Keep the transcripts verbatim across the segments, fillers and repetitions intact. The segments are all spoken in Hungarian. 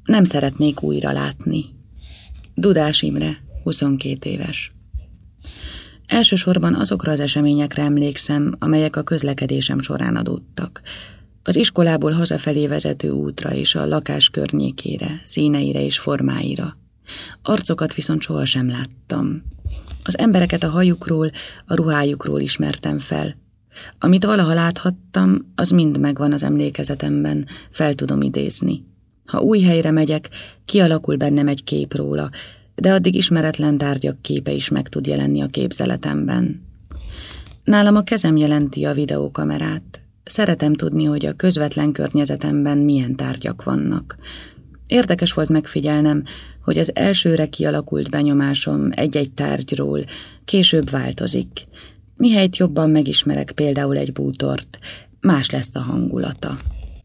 Nem szeretnék újra látni. Dudás Imre, huszonkét éves. Elsősorban azokra az eseményekre emlékszem, amelyek a közlekedésem során adódtak. Az iskolából hazafelé vezető útra és a lakás környékére, színeire és formáira. Arcokat viszont sohasem láttam. Az embereket a hajukról, a ruhájukról ismertem fel. Amit valaha láthattam, az mind megvan az emlékezetemben, fel tudom idézni. Ha új helyre megyek, kialakul bennem egy kép róla, de addig ismeretlen tárgyak képe is meg tud jelenni a képzeletemben. Nálam a kezem jelenti a videókamerát. Szeretem tudni, hogy a közvetlen környezetemben milyen tárgyak vannak. Érdekes volt megfigyelnem, hogy az elsőre kialakult benyomásom egy-egy tárgyról később változik. Mihelyt jobban megismerek például egy bútort, más lesz a hangulata.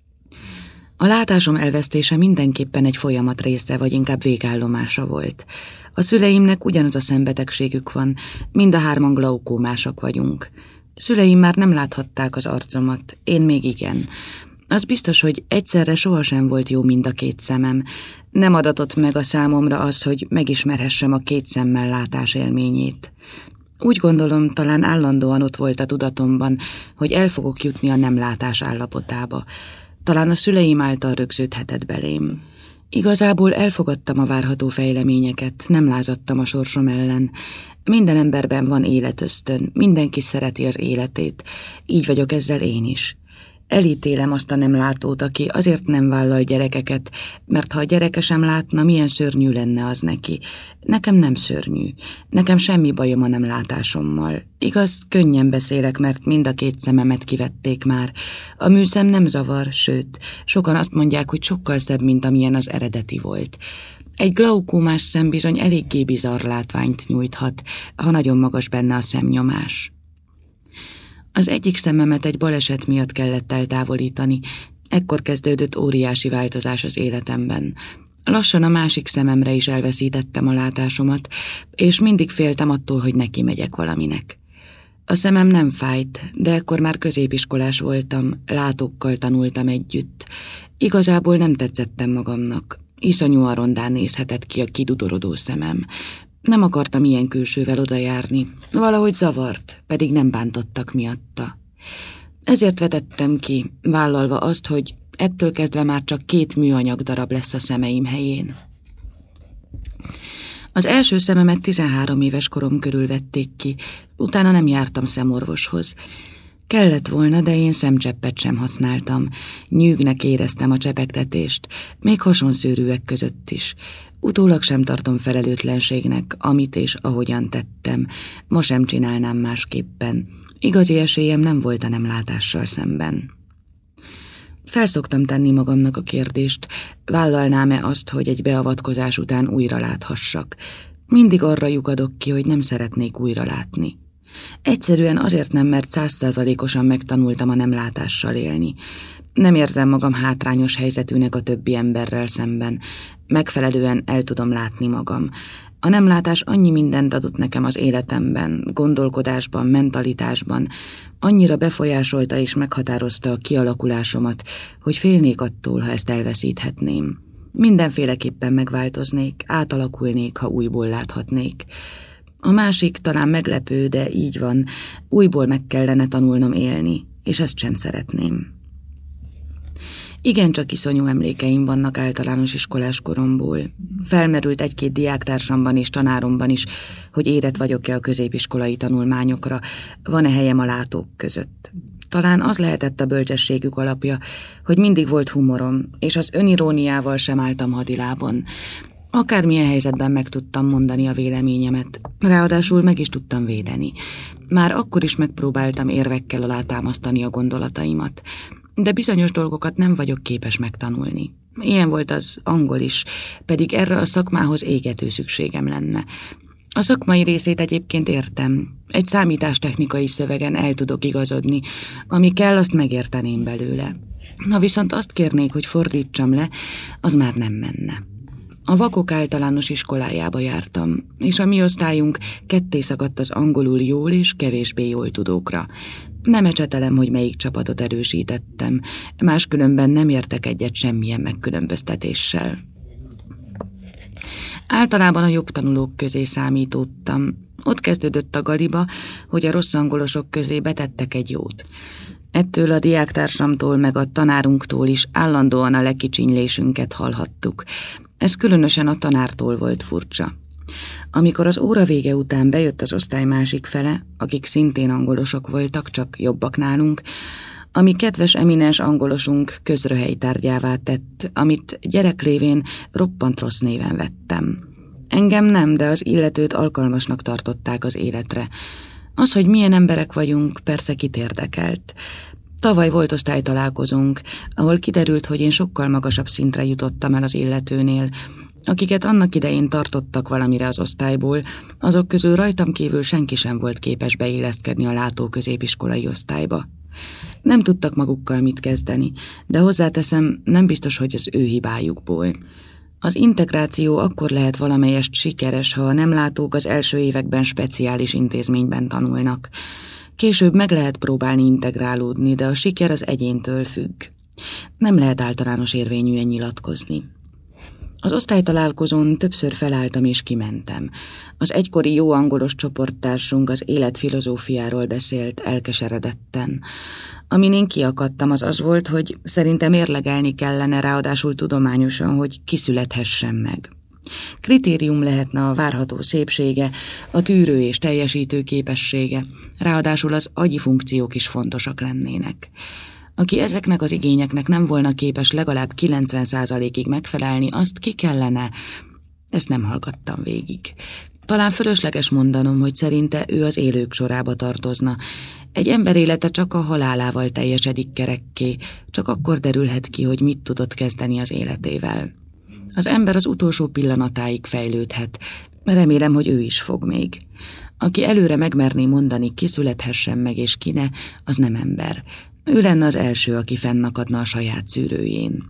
A látásom elvesztése mindenképpen egy folyamat része, vagy inkább végállomása volt. A szüleimnek ugyanaz a szembetegségük van, mind a hárman glaukómások vagyunk. Szüleim már nem láthatták az arcomat, én még igen. Az biztos, hogy egyszerre sohasem volt jó mind a két szemem. Nem adatott meg a számomra az, hogy megismerhessem a két szemmel látás élményét. Úgy gondolom, talán állandóan ott volt a tudatomban, hogy el fogok jutni a nem látás állapotába. Talán a szüleim által rögződhetett belém. Igazából elfogadtam a várható fejleményeket, nem lázadtam a sorsom ellen. Minden emberben van életösztön, mindenki szereti az életét, így vagyok ezzel én is. Elítélem azt a nem látót, aki azért nem vállal gyerekeket, mert ha a gyereke sem látna, milyen szörnyű lenne az neki. Nekem nem szörnyű, nekem semmi bajom a nem látásommal. Igaz, könnyen beszélek, mert mind a két szememet kivették már. A műszem nem zavar, sőt, sokan azt mondják, hogy sokkal szebb, mint amilyen az eredeti volt. Egy glaukómás szem bizony eléggé bizarr látványt nyújthat, ha nagyon magas benne a szemnyomás. Az egyik szememet egy baleset miatt kellett eltávolítani, ekkor kezdődött óriási változás az életemben. Lassan a másik szememre is elveszítettem a látásomat, és mindig féltem attól, hogy neki megyek valaminek. A szemem nem fájt, de ekkor már középiskolás voltam, látókkal tanultam együtt. Igazából nem tetszettem magamnak, iszonyúan rondán nézhetett ki a kidudorodó szemem. Nem akartam ilyen külsővel odajárni, valahogy zavart, pedig nem bántottak miatta. Ezért vetettem ki, vállalva azt, hogy ettől kezdve már csak két műanyag darab lesz a szemeim helyén. Az első szememet tizenhárom éves korom körül vették ki, utána nem jártam szemorvoshoz. Kellett volna, de én szemcseppet sem használtam. Nyűgnek éreztem a csepegtetést, még hasonszőrűek között is. Utólag sem tartom felelőtlenségnek, amit és ahogyan tettem. Ma sem csinálnám másképpen. Igazi esélyem nem volt a nem látással szemben. Felszoktam tenni magamnak a kérdést, vállalnám-e azt, hogy egy beavatkozás után újra láthassak. Mindig arra lyukadok ki, hogy nem szeretnék újra látni. Egyszerűen azért nem, mert százszázalékosan megtanultam a nem látással élni. Nem érzem magam hátrányos helyzetűnek a többi emberrel szemben. Megfelelően el tudom látni magam. A nem látás annyi mindent adott nekem az életemben, gondolkodásban, mentalitásban, annyira befolyásolta és meghatározta a kialakulásomat, hogy félnék attól, ha ezt elveszíthetném. Mindenféleképpen megváltoznék, átalakulnék, ha újból láthatnék. A másik talán meglepő, de így van, újból meg kellene tanulnom élni, és ezt sem szeretném. Igencsak iszonyú emlékeim vannak általános iskolás koromból. Felmerült egy-két diáktársamban és tanáromban is, hogy érett vagyok-e a középiskolai tanulmányokra, van-e helyem a látók között. Talán az lehetett a bölcsességük alapja, hogy mindig volt humorom, és az öniróniával sem álltam hadilábon. Akármilyen helyzetben meg tudtam mondani a véleményemet, ráadásul meg is tudtam védeni. Már akkor is megpróbáltam érvekkel alátámasztani a gondolataimat, de bizonyos dolgokat nem vagyok képes megtanulni. Ilyen volt az angol is, pedig erre a szakmához égető szükségem lenne. A szakmai részét egyébként értem. Egy számítástechnikai szövegen el tudok igazodni, ami kell, azt megérteném belőle. Ha viszont azt kérnék, hogy fordítsam le, az már nem menne. A vakok általános iskolájába jártam, és a mi osztályunk ketté szakadt az angolul jól és kevésbé jól tudókra. Nem ecsetelem, hogy melyik csapatot erősítettem, máskülönben nem értek egyet semmilyen megkülönböztetéssel. Általában a jobb tanulók közé számítottam. Ott kezdődött a galiba, hogy a rossz angolosok közé betettek egy jót. Ettől a diáktársamtól meg a tanárunktól is állandóan a lekicsinylésünket hallhattuk. Ez különösen a tanártól volt furcsa. Amikor az óra vége után bejött az osztály másik fele, akik szintén angolosok voltak, csak jobbak nálunk, ami kedves eminens angolosunk közröhely tárgyává tett, amit gyereklévén roppant rossz néven vettem. Engem nem, de az illetőt alkalmasnak tartották az életre. Az, hogy milyen emberek vagyunk, persze kit érdekelt. Tavaly volt osztálytalálkozónk, ahol kiderült, hogy én sokkal magasabb szintre jutottam el az illetőnél. Akiket annak idején tartottak valamire az osztályból, azok közül rajtam kívül senki sem volt képes beilleszkedni a látóközépiskolai osztályba. Nem tudtak magukkal mit kezdeni, de hozzáteszem, nem biztos, hogy az ő hibájukból. Az integráció akkor lehet valamelyest sikeres, ha a nem látók az első években speciális intézményben tanulnak. Később meg lehet próbálni integrálódni, de a siker az egyéntől függ. Nem lehet általános érvényűen nyilatkozni. Az osztálytalálkozón többször felálltam és kimentem. Az egykori jó angolos csoporttársunk az élet filozófiáról beszélt elkeseredetten. Amin én kiakadtam, az az volt, hogy szerintem érlegelni kellene, ráadásul tudományosan, hogy kiszülethessen meg. Kritérium lehetne a várható szépsége, a tűrő és teljesítő képessége, ráadásul az agyi funkciók is fontosak lennének. Aki ezeknek az igényeknek nem volna képes legalább kilencven százalékig megfelelni, azt ki kellene, ezt nem hallgattam végig. Talán fölösleges mondanom, hogy szerinte ő az élők sorába tartozna. Egy ember élete csak a halálával teljesedik kerekké, csak akkor derülhet ki, hogy mit tudott kezdeni az életével. Az ember az utolsó pillanatáig fejlődhet, remélem, hogy ő is fog még. Aki előre megmerné mondani, ki születhessen meg és ki ne, az nem ember. Ő lenne az első, aki fennakadna a saját szűrőjén.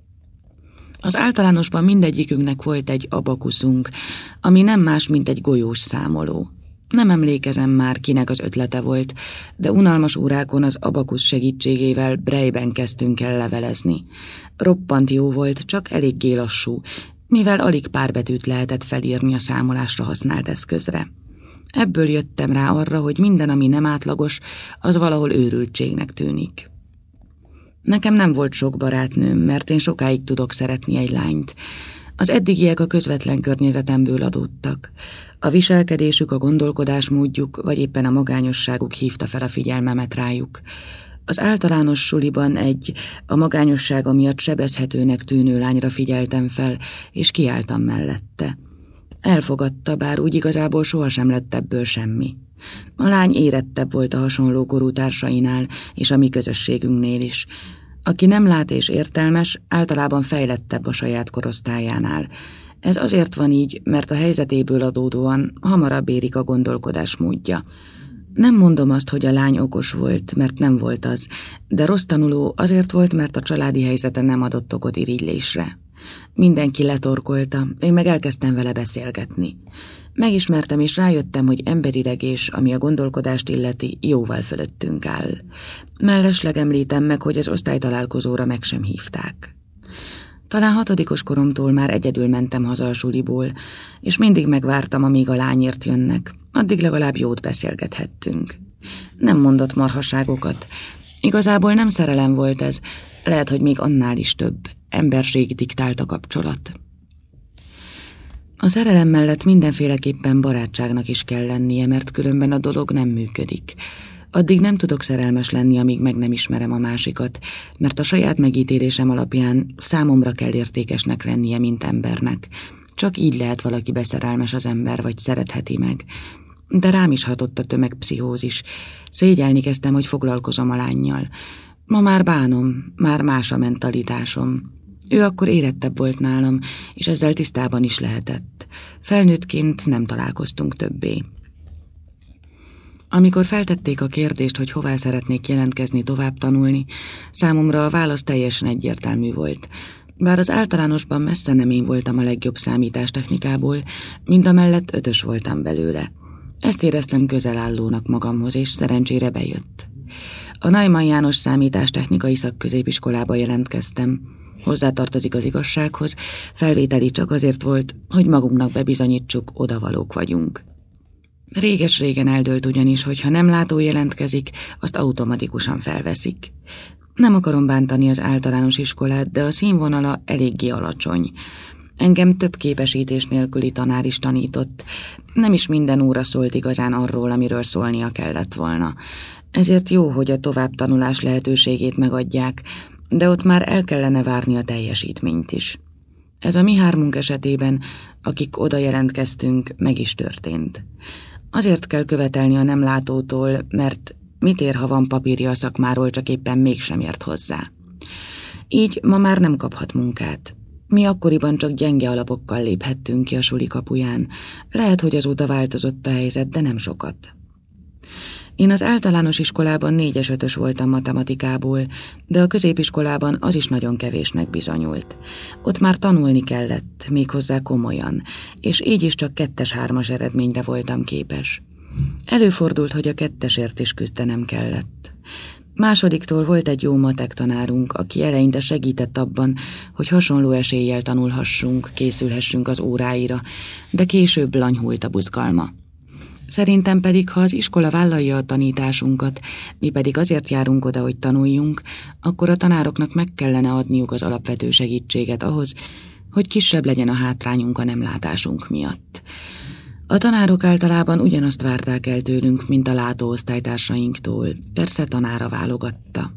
Az általánosban mindegyikünknek volt egy abakuszunk, ami nem más, mint egy golyós számoló. Nem emlékezem már, kinek az ötlete volt, de unalmas órákon az abakusz segítségével Braille-ben kezdtünk el levelezni. Roppant jó volt, csak eléggé lassú, mivel alig pár betűt lehetett felírni a számolásra használt eszközre. Ebből jöttem rá arra, hogy minden, ami nem átlagos, az valahol őrültségnek tűnik. Nekem nem volt sok barátnőm, mert én sokáig tudok szeretni egy lányt. Az eddigiek a közvetlen környezetemből adódtak. A viselkedésük, a gondolkodásmódjuk, vagy éppen a magányosságuk hívta fel a figyelmemet rájuk. Az általános suliban egy, a magányossága miatt sebezhetőnek tűnő lányra figyeltem fel, és kiálltam mellette. Elfogadta, bár úgy igazából sohasem lett ebből semmi. A lány érettebb volt a hasonló korú társainál, és a mi közösségünknél is. Aki nem lát és értelmes, általában fejlettebb a saját korosztályánál. Ez azért van így, mert a helyzetéből adódóan hamarabb érik a gondolkodásmódja. Nem mondom azt, hogy a lány okos volt, mert nem volt az, de rossz tanuló azért volt, mert a családi helyzete nem adott okot irigylésre. Mindenki letorkolta, én meg elkezdtem vele beszélgetni. Megismertem és rájöttem, hogy emberileg és, ami a gondolkodást illeti, jóval fölöttünk áll. Mellesleg említem meg, hogy az osztálytalálkozóra meg sem hívták. Talán hatodikos koromtól már egyedül mentem haza a suliból, és mindig megvártam, amíg a lányért jönnek. Addig legalább jót beszélgethettünk. Nem mondott marhaságokat. Igazából nem szerelem volt ez, lehet, hogy még annál is több. Emberség diktált a kapcsolat. A szerelem mellett mindenféleképpen barátságnak is kell lennie, mert különben a dolog nem működik. Addig nem tudok szerelmes lenni, amíg meg nem ismerem a másikat, mert a saját megítélésem alapján számomra kell értékesnek lennie, mint embernek. Csak így lehet valaki beszerelmes az ember, vagy szeretheti meg. De rám is hatott a tömegpszichózis. Szégyelni kezdtem, hogy foglalkozom a lánnyal. Ma már bánom, már más a mentalitásom. Ő akkor érettebb volt nálam, és ezzel tisztában is lehetett. Felnőttként nem találkoztunk többé. Amikor feltették a kérdést, hogy hová szeretnék jelentkezni tovább tanulni, számomra a válasz teljesen egyértelmű volt. Bár az általánosban messze nem én voltam a legjobb számítástechnikából, mindamellett ötös voltam belőle. Ezt éreztem közelállónak magamhoz, és szerencsére bejött. A Neumann János Számítástechnikai Szakközépiskolába jelentkeztem. hozzátartozik az igazsághoz, felvételi csak azért volt, hogy magunknak bebizonyítsuk, odavalók vagyunk. Réges-régen eldőlt ugyanis, hogy ha nem látó jelentkezik, azt automatikusan felveszik. Nem akarom bántani az általános iskolát, de a színvonala eléggé alacsony. Engem több képesítés nélküli tanár is tanított, nem is minden óra szólt igazán arról, amiről szólnia kellett volna. Ezért jó, hogy a továbbtanulás lehetőségét megadják, de ott már el kellene várni a teljesítményt is. Ez a mi hármunk esetében, akik oda jelentkeztünk, meg is történt. Azért kell követelni a nem látótól, mert mit ér, ha van papírja a szakmáról, csak éppen mégsem ért hozzá. Így ma már nem kaphat munkát. Mi akkoriban csak gyenge alapokkal léphettünk ki a suli kapuján. Lehet, hogy azóta változott a helyzet, de nem sokat. Én az általános iskolában négyes ötös voltam matematikából, de a középiskolában az is nagyon kevésnek bizonyult. Ott már tanulni kellett, méghozzá komolyan, és így is csak kettes-hármas eredményre voltam képes. Előfordult, hogy a kettesért is küzdenem kellett. Másodiktól volt egy jó matek tanárunk, aki eleinte segített abban, hogy hasonló eséllyel tanulhassunk, készülhessünk az óráira, de később lanyhult a buzgalma. Szerintem pedig, ha az iskola vállalja a tanításunkat, mi pedig azért járunk oda, hogy tanuljunk, akkor a tanároknak meg kellene adniuk az alapvető segítséget ahhoz, hogy kisebb legyen a hátrányunk a nemlátásunk miatt. A tanárok általában ugyanazt várták el tőlünk, mint a látó osztálytársainktól, persze tanára válogatta.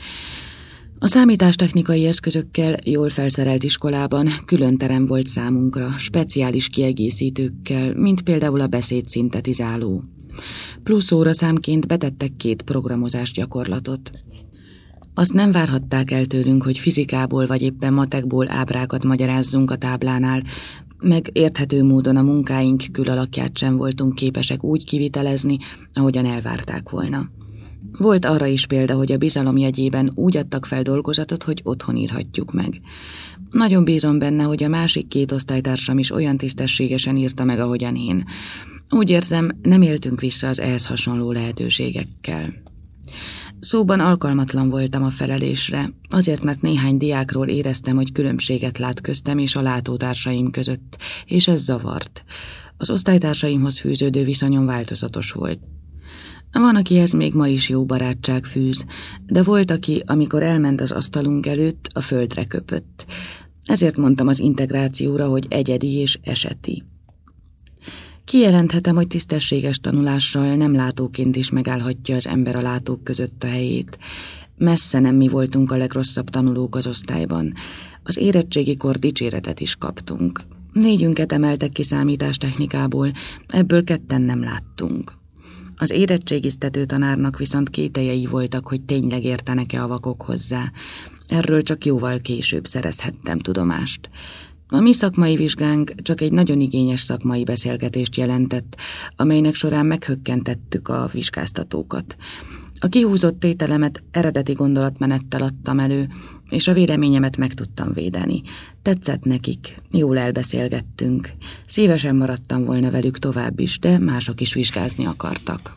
A számítástechnikai eszközökkel jól felszerelt iskolában külön terem volt számunkra, speciális kiegészítőkkel, mint például a beszédszintetizáló. Plusz óraszámként betettek két programozás gyakorlatot. Azt nem várhatták el tőlünk, hogy fizikából vagy éppen matekból ábrákat magyarázzunk a táblánál, meg érthető módon a munkáink külalakját sem voltunk képesek úgy kivitelezni, ahogyan elvárták volna. Volt arra is példa, hogy a bizalom jegyében úgy adtak fel dolgozatot, hogy otthon írhatjuk meg. Nagyon bízom benne, hogy a másik két osztálytársam is olyan tisztességesen írta meg, ahogyan én. Úgy érzem, nem éltünk vissza az ehhez hasonló lehetőségekkel. Szóban alkalmatlan voltam a felelésre, azért, mert néhány diákról éreztem, hogy különbséget lát köztem és a látótársaim között, és ez zavart. Az osztálytársaimhoz fűződő viszonyom változatos volt. Van, akihez még ma is jó barátság fűz, de volt, aki, amikor elment az asztalunk előtt, a földre köpött. Ezért mondtam az integrációra, hogy egyedi és eseti. Kijelenthetem, hogy tisztességes tanulással nem látóként is megállhatja az ember a látók között a helyét. Messze nem mi voltunk a legrosszabb tanulók az osztályban. Az érettségikor dicséretet is kaptunk. Négyünket emeltek ki számítástechnikából, ebből ketten nem láttunk. Az érettségiztető tanárnak viszont kételjei voltak, hogy tényleg értenek-e a vakok hozzá. Erről csak jóval később szerezhettem tudomást. A mi szakmai vizsgánk csak egy nagyon igényes szakmai beszélgetést jelentett, amelynek során meghökkentettük a vizsgáztatókat. A kihúzott tételemet eredeti gondolatmenettel adtam elő, és a véleményemet meg tudtam védeni. Tetszett nekik, jól elbeszélgettünk. Szívesen maradtam volna velük tovább is, de mások is vizsgázni akartak.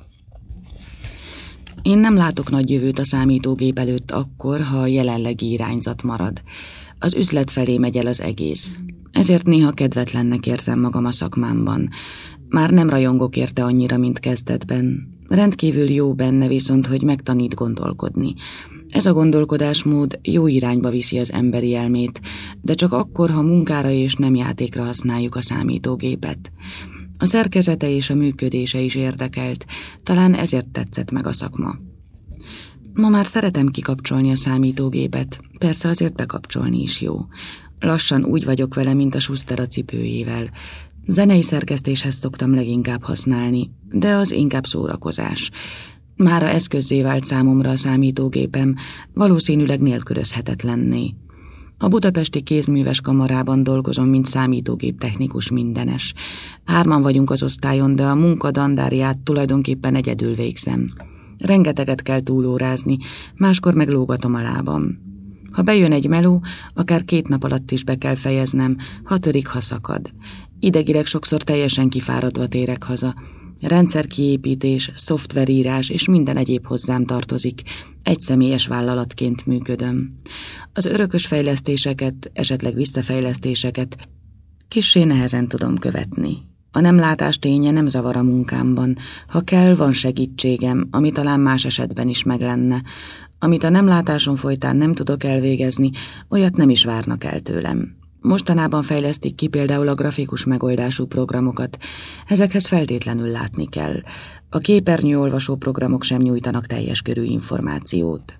Én nem látok nagy jövőt a számítógép előtt akkor, ha a jelenlegi irányzat marad. Az üzlet felé megy el az egész. Ezért néha kedvetlennek érzem magam a szakmámban. Már nem rajongok érte annyira, mint kezdetben. Rendkívül jó benne viszont, hogy megtanít gondolkodni. Ez a gondolkodásmód jó irányba viszi az emberi elmét, de csak akkor, ha munkára és nem játékra használjuk a számítógépet. A szerkezete és a működése is érdekelt, talán ezért tetszett meg a szakma. Ma már szeretem kikapcsolni a számítógépet, persze azért bekapcsolni is jó. Lassan úgy vagyok vele, mint a Schuster a cipőjével. Zenei szerkesztéshez szoktam leginkább használni, de az inkább szórakozás. Mára eszközzé vált számomra a számítógépem, valószínűleg nélkülözhetetlenné. A budapesti kézműves kamarában dolgozom, mint számítógéptechnikus mindenes. Hárman vagyunk az osztályon, de a munka dandáriát tulajdonképpen egyedül végzem. Rengeteget kell túlórázni, máskor meg lógatom a lábam. Ha bejön egy meló, akár két nap alatt is be kell fejeznem, ha törik, ha szakad. Idegileg sokszor teljesen kifáradva térek haza. rendszerkiépítés, szoftverírás és minden egyéb hozzám tartozik. Egy személyes vállalatként működöm. Az örökös fejlesztéseket, esetleg visszafejlesztéseket kissé nehezen tudom követni. A nemlátás ténye nem zavar a munkámban. Ha kell, van segítségem, ami talán más esetben is meg lenne. Amit a nemlátáson folytán nem tudok elvégezni, olyat nem is várnak el tőlem. Mostanában fejlesztik ki például a grafikus megoldású programokat. Ezekhez feltétlenül látni kell. A képernyőolvasó programok sem nyújtanak teljes körű információt.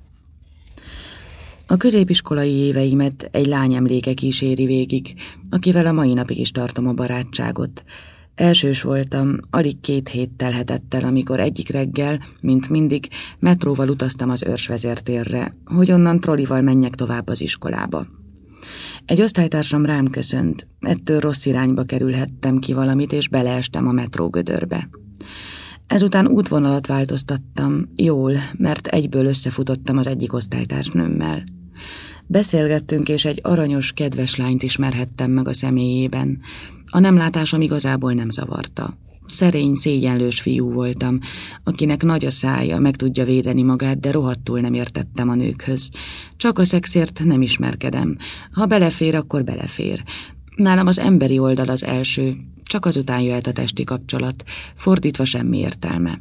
A középiskolai éveimet egy lány emléke kíséri végig, akivel a mai napig is tartom a barátságot. Elsős voltam, alig két hét telhetett el, amikor egyik reggel, mint mindig, metróval utaztam az Őrsvezértérre, hogy onnan trollival menjek tovább az iskolába. Egy osztálytársam rám köszönt, ettől rossz irányba kerülhettem ki valamit, és beleestem a metró gödörbe. Ezután útvonalat változtattam, jól, mert egyből összefutottam az egyik osztálytársnőmmel. Beszélgettünk, és egy aranyos, kedves lányt ismerhettem meg a személyében. A nemlátásom igazából nem zavarta. Szerény, szégyenlős fiú voltam, akinek nagy a szája, meg tudja védeni magát, de rohadtul nem értettem a nőkhöz. Csak a szexért nem ismerkedem. Ha belefér, akkor belefér. Nálam az emberi oldal az első, csak azután jöhet a testi kapcsolat, fordítva semmi értelme.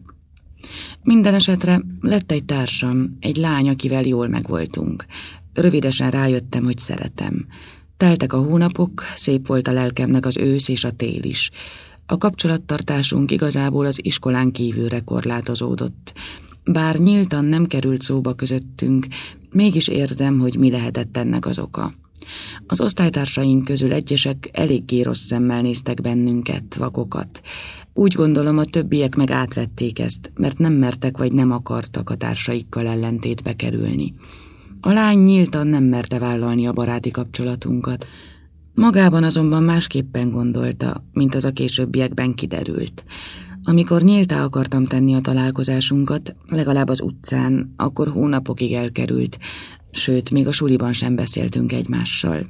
Minden esetre lett egy társam, egy lány, akivel jól megvoltunk. Rövidesen rájöttem, hogy szeretem. Teltek a hónapok, szép volt a lelkemnek az ősz és a tél is. A kapcsolattartásunk igazából az iskolán kívülre korlátozódott. Bár nyíltan nem került szóba közöttünk, mégis érzem, hogy mi lehetett ennek az oka. Az osztálytársaink közül egyesek eléggé rossz szemmel néztek bennünket, vakokat. Úgy gondolom, a többiek meg átvették ezt, mert nem mertek vagy nem akartak a társaikkal ellentétbe kerülni. A lány nyíltan nem merte vállalni a baráti kapcsolatunkat. Magában azonban másképpen gondolta, mint az a későbbiekben kiderült. Amikor nyíltá akartam tenni a találkozásunkat, legalább az utcán, akkor hónapokig elkerült, sőt, még a suliban sem beszéltünk egymással.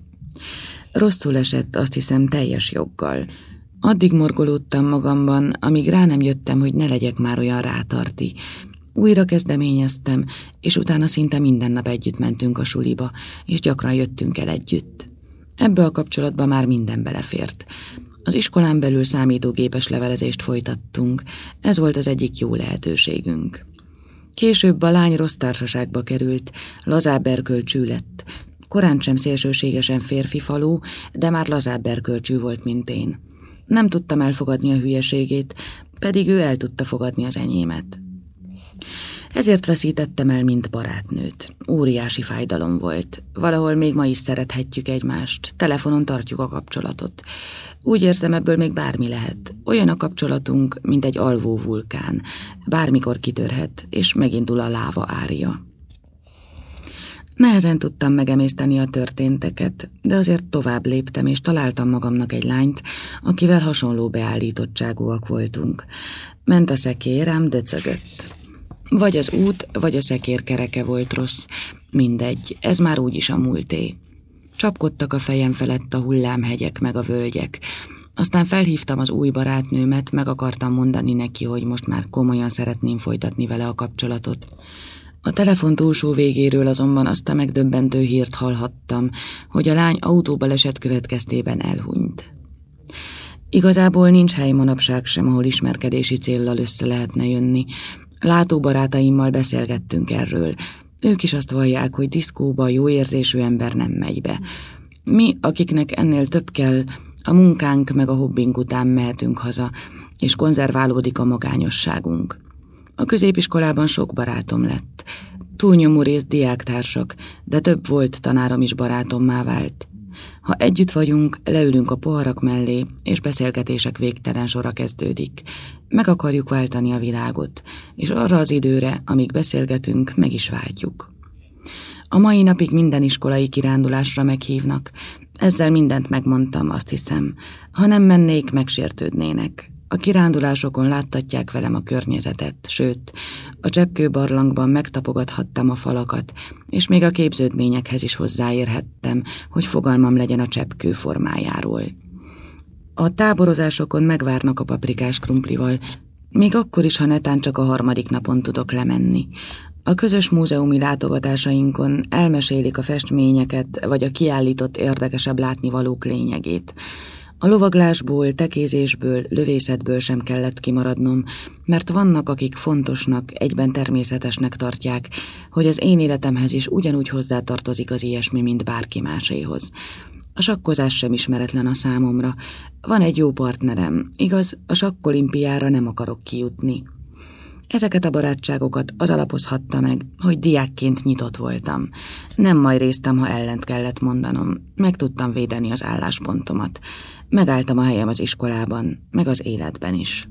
Rosszul esett, azt hiszem, teljes joggal. Addig morgolódtam magamban, amíg rá nem jöttem, hogy ne legyek már olyan rátarti. Újra kezdeményeztem, és utána szinte minden nap együtt mentünk a suliba, és gyakran jöttünk el együtt. Ebbe a kapcsolatba már minden belefért. Az iskolán belül számítógépes levelezést folytattunk, ez volt az egyik jó lehetőségünk. Később a lány rossz társaságba került, lazább erkölcsű lett. Korán sem szélsőségesen férfi falú, de már lazább erkölcsű volt, mint én. Nem tudtam elfogadni a hülyeségét, pedig ő el tudta fogadni az enyémet. Ezért veszítettem el, mint barátnőt. Óriási fájdalom volt. Valahol még ma is szerethetjük egymást, telefonon tartjuk a kapcsolatot. Úgy érzem, ebből még bármi lehet. Olyan a kapcsolatunk, mint egy alvó vulkán. Bármikor kitörhet, és megindul a láva árja. Nehezen tudtam megemészteni a történteket, de azért tovább léptem, és találtam magamnak egy lányt, akivel hasonló beállítottságúak voltunk. Ment a szekér, ám döcögött. Vagy az út, vagy a szekér kereke volt rossz. Mindegy, ez már úgyis a múlté. Csapkodtak a fejem felett a hullámhegyek meg a völgyek. Aztán felhívtam az új barátnőmet, meg akartam mondani neki, hogy most már komolyan szeretném folytatni vele a kapcsolatot. A telefon túlsó végéről azonban azt a megdöbbentő hírt hallhattam, hogy a lány autóbaleset következtében elhunyt. Igazából nincs hely manapság sem, ahol ismerkedési céllal össze lehetne jönni. Látóbarátaimmal beszélgettünk erről. Ők is azt vallják, hogy diszkóba jó érzésű ember nem megy be. Mi, akiknek ennél több kell, a munkánk meg a hobbink után mehetünk haza, és konzerválódik a magányosságunk. A középiskolában sok barátom lett. Túlnyomó részt diáktársak, de több volt tanárom is barátommá vált. Ha együtt vagyunk, leülünk a poharak mellé, és beszélgetések végtelen sora kezdődik. Meg akarjuk váltani a világot, és arra az időre, amíg beszélgetünk, meg is váltjuk. A mai napig minden iskolai kirándulásra meghívnak. Ezzel mindent megmondtam, azt hiszem. Ha nem mennék, megsértődnének. A kirándulásokon láttatják velem a környezetet, sőt, a Cseppkőbarlangban megtapogathattam a falakat, és még a képződményekhez is hozzáérhettem, hogy fogalmam legyen a cseppkő formájáról. A táborozásokon megvárnak a paprikás krumplival, Még akkor is, ha netán csak a harmadik napon tudok lemenni. A közös múzeumi látogatásainkon elmesélik a festményeket, vagy a kiállított érdekesebb látnivalók lényegét. A lovaglásból, tekézésből, lövészetből sem kellett kimaradnom, mert vannak, akik fontosnak, egyben természetesnek tartják, hogy az én életemhez is ugyanúgy hozzátartozik az ilyesmi, mint bárki máséhoz. A sakkozás sem ismeretlen a számomra. Van egy jó partnerem, igaz, a sakkolimpiára nem akarok kijutni. Ezeket a barátságokat az alapozhatta meg, hogy diákként nyitott voltam. Nem majréztem, ha ellent kellett mondanom. Meg tudtam védeni az álláspontomat. Megálltam a helyem az iskolában, meg az életben is.